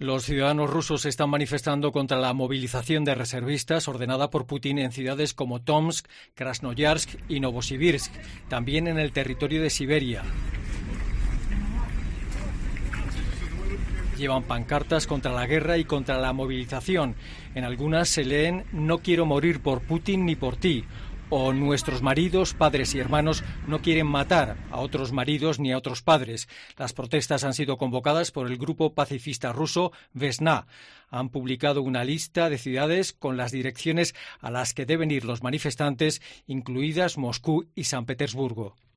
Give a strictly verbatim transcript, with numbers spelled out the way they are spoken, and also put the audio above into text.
Los ciudadanos rusos se están manifestando contra la movilización de reservistas ordenada por Putin en ciudades como Tomsk, Krasnoyarsk y Novosibirsk, también en el territorio de Siberia. Llevan pancartas contra la guerra y contra la movilización. En algunas se leen «No quiero morir por Putin ni por ti», o «Nuestros maridos, padres y hermanos no quieren matar a otros maridos ni a otros padres». Las protestas han sido convocadas por el grupo pacifista ruso Vesna. Han publicado una lista de ciudades con las direcciones a las que deben ir los manifestantes, incluidas Moscú y San Petersburgo.